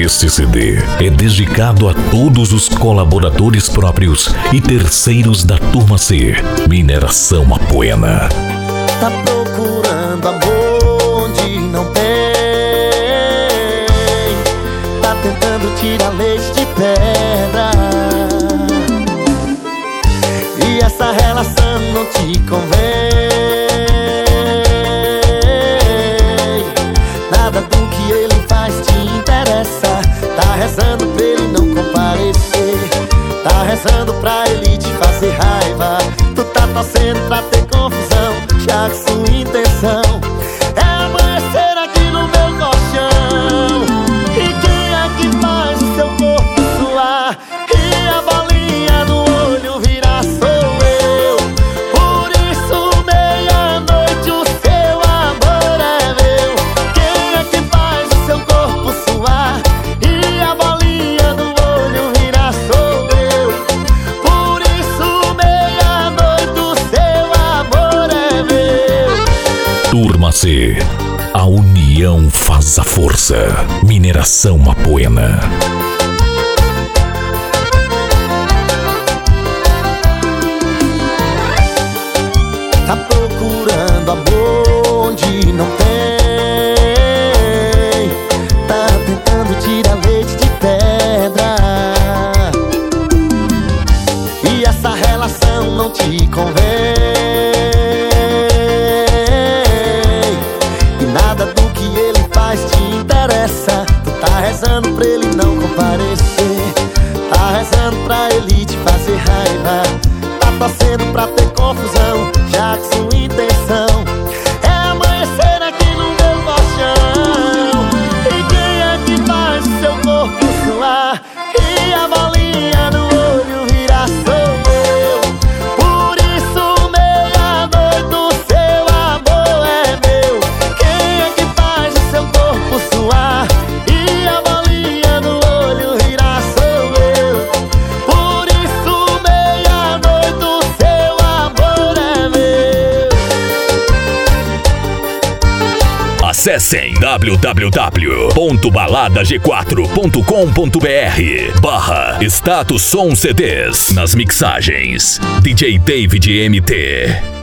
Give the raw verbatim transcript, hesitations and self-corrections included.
Este C D é dedicado a todos os colaboradores próprios e terceiros da Turma C, Mineração Apoena. Tá procurando amor onde não tem, tá tentando tirar leite de pedra, e essa relação não te convém. Nada do que ele faz te interessa. Tá rezando pra ele não comparecer, tá rezando pra ele te fazer raiva. Tu tá torcendo pra ter confusão, já que sua intenção é amanhecer aqui no meu colchão. E quem é que faz o seu corpo suar e a bolinha no olho virar sou eu. Por isso meia-noite o seu amor é meu. Quem é que faz o seu corpo suar e a bolinha no olho virar sou eu. Por isso meia-noite o seu amor é meu. Turma C, a união faz a força. Mineração Apoena. Tá procurando amor onde não tem, tá tentando tirar leite de pedra, e essa relação não te convém. E nada do que ele faz te interessa. Tu tá rezando pra ele não comparecer, tá rezando pra ele te fazer raiva, tá torcendo pra ter confusão, já que sua intenção é amanhecer aqui no meu colchão. E quem é que faz o seu corpo suar e a bolinha no olho virar sou eu. Por isso meia-noite o seu amor é meu. Quem é que faz o seu corpo suar e a bolinha no olho virar sou eu. Por isso meia-noite o seu amor é meu. Acessem w w w ponto balada g quatro ponto com ponto b r barra Status Som C Ds. Nas mixagens D J David M T.